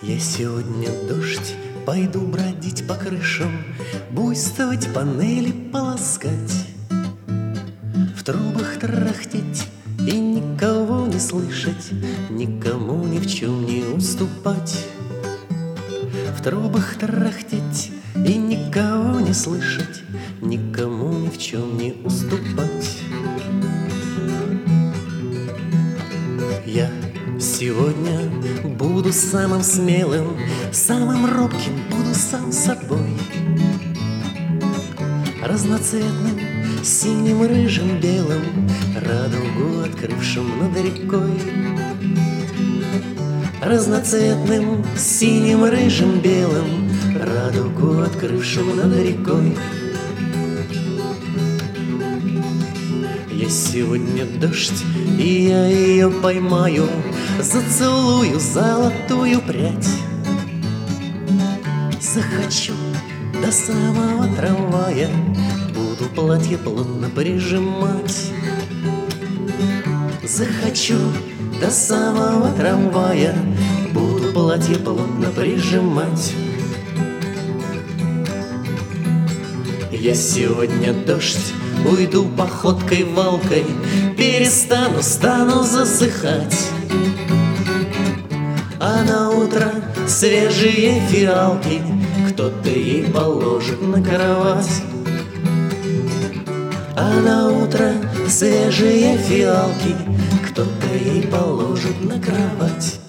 Я сегодня дождь, пойду бродить по крышам, буйствовать, панели полоскать, в трубах трахтеть и никого не слышать, никому ни в чем не уступать. В трубах трахтеть и никого не слышать, никому ни в чем не уступать. Я сегодня буду самым смелым, самым робким, буду сам собой, разноцветным, синим, рыжим, белым, радугу открывшим над рекой. Разноцветным, синим, рыжим, белым, радугу открывшим над рекой. Я сегодня дождь, и я ее поймаю, зацелую золотую прядь. Захочу до самого трамвая, буду платье плотно прижимать. Захочу до самого трамвая, буду платье плотно прижимать. Я сегодня дождь, уйду походкой валкой, стану засыхать. А на утро свежие фиалки кто-то ей положит на кровать. А на утро свежие фиалки кто-то ей положит на кровать.